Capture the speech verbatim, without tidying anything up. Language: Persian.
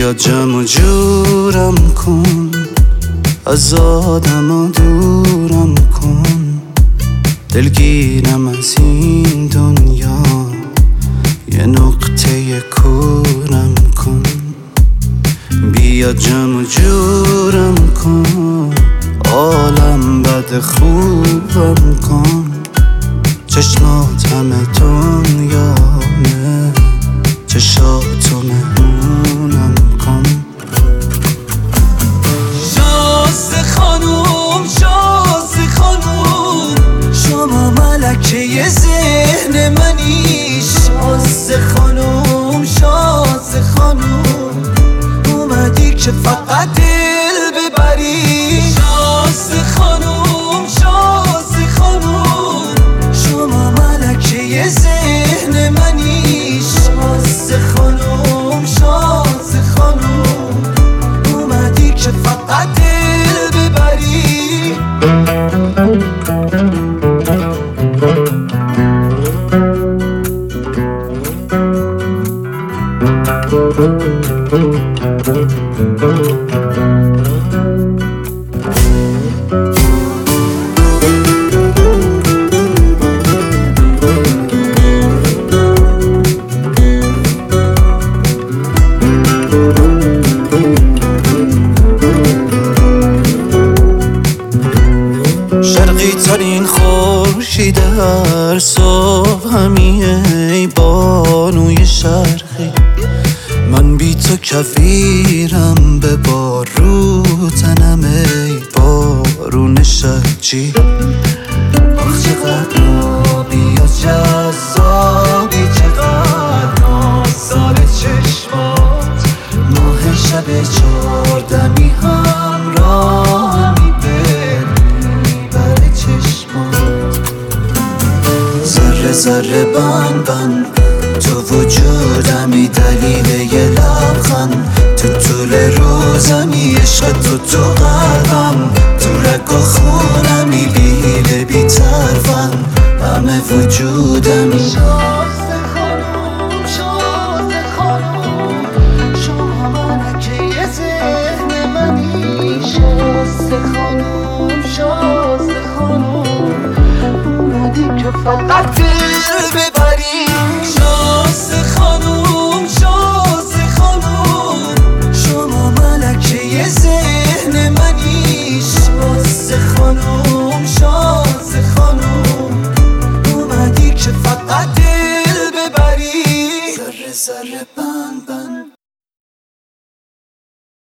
بیا جمع و جورم کن، از آدم ها دورم کن، دلگیرم از این دنیا، یه نقطه کورم کن. بیا جمع و جورم کن، عالم بد خوبم کن، چشمات همه دنیامه، چشاتو مهمونم کن. شازده خانوم شازده خانوم، شما ملکه ذهن منی. شازده خانوم شازده خانوم، اومدی که فقط دل ببری. شازده خانوم شازده خانوم، شما ملکه ذهن منی. شازده خانوم شازده خانوم، اومدی که فقط دل ببری. شرقی ترین خورشید هر صبح همیه، ای بانوی شرقی. من بی تو کفیرم به بارو تنم، ای بارون شجی. آخ چقدر آبی و جذابی، چقدر نازدار چشمات. ماه شب چهاردمی همراهمی بر چشمات. ذره ذره بند بند تو وجودمی، دلیل یه لبخند تو طول روزمی. عشق تو تو قلبم، تو رگ و خونمی، بی حیله بی طرفم، همه وجودمی. شازده خانوم شازده خانوم، شما ملکه ذهن منی. شازده خانوم شازده خانوم، اومدی که فقط دل ببری. شازده خانوم شازده خانوم، شما ملکه ذهن منی. شازده خانوم شازده خانوم، اومدی که فقط دل ببری. ذره ذره